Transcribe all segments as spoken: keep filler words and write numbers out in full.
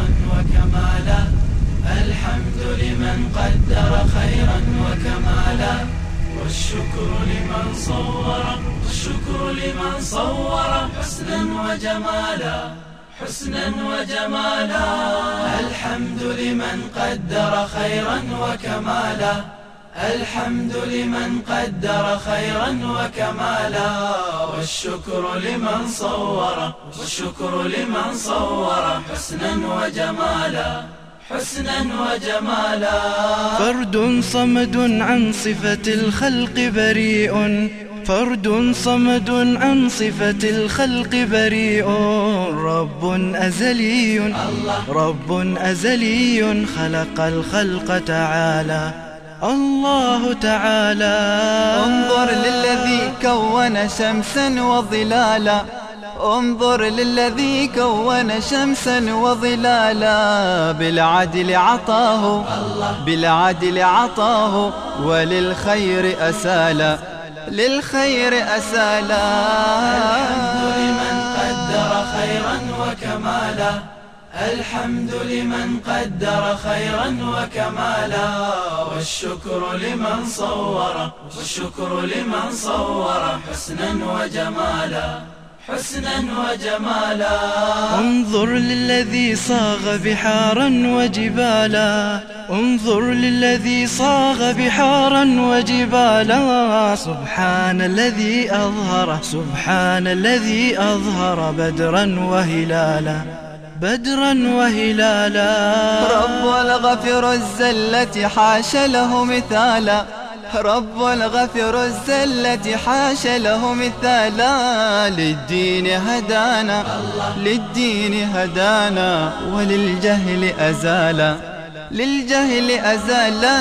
خيرا وكمالا، الحمد لمن قدر خيرا وكمالا، والشكر لمن صور والشكر لمن صور حسنا وجمالا، حسنا وجمالا. الحمد لمن قدر خيرا وكمالا، الحمد لمن قدر خيرا وكمالا، والشكر لمن صور والشكر لمن صور حسنا وجمالا، حسنا وجمالا. فرد صمد عن صفة الخلق بريء، فرد صمد عن صفة الخلق بريء، رب أزلي رب أزلي خلق الخلق تعالى، الله تعالى. انظر للذي كون شمسا وظلالا، انظر للذي كون شمسا وظلالا، بالعدل عطاه بالعدل عطاه وللخير أسالا، للخير أسالا. الحمد لمن قدر خيرا وكمالا، الحمد لمن قدر خيرا وكمالا، والشكر لمن صور والشكر لمن صور حسنا وجمالا، حسنا وجمالا. انظر للذي صاغ بحارا وجبالا، انظر للذي صاغ بحارا وجبالا، سبحان الذي أظهر سبحان الذي أظهر بدرا وهلالا، بدرا وهلالا. رب الغفر الزلة حاش له مثالا، رب الغفر الزلة حاش له مثالا، للدين هدانا للدين هدانا وللجهل أزالا، للجهل أزالا.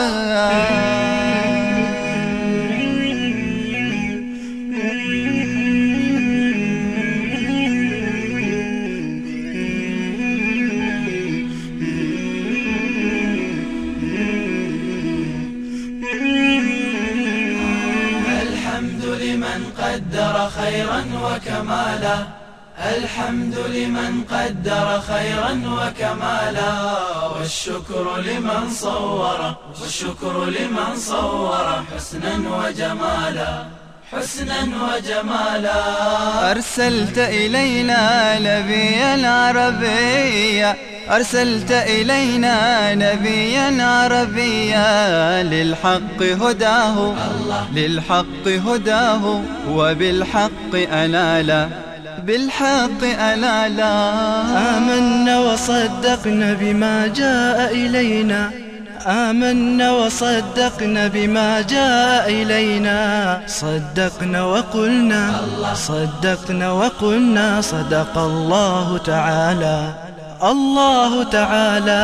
لمن قدر خيرا وكمالا، الحمد لمن قدر خيرا وكمالا، والشكر لمن صور والشكر لمن صور حسنا وجمالا، حسنا وجمالا. أرسلت إلينا نبيا عربيا، أرسلت إلينا نبيا عربيا، للحق هداه للحق هداه وبالحق أنالا، بالحق أنالا. آمنا وصدقنا بما جاء إلينا، آمنا وصدقنا بما جاء إلينا، صدقنا وقلنا صدقنا وقلنا صدق الله تعالى، الله تعالى.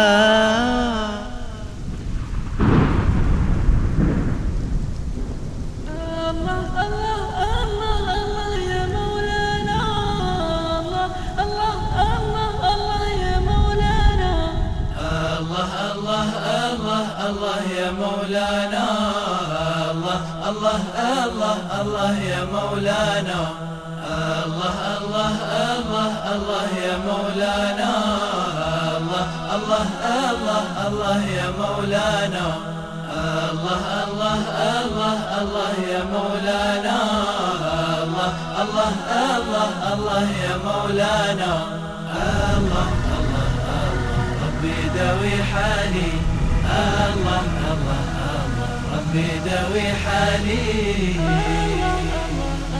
الله يا مولانا، الله الله الله الله يا مولانا، الله الله الله الله يا مولانا، الله الله الله الله يا مولانا، الله الله الله الله يا مولانا، الله الله الله الله يا مولانا، الله الله ربي داوي حالي، الله الله الله ربي داوي حالي،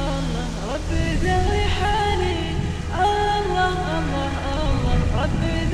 ربي داوي حالي، الله الله الله ربي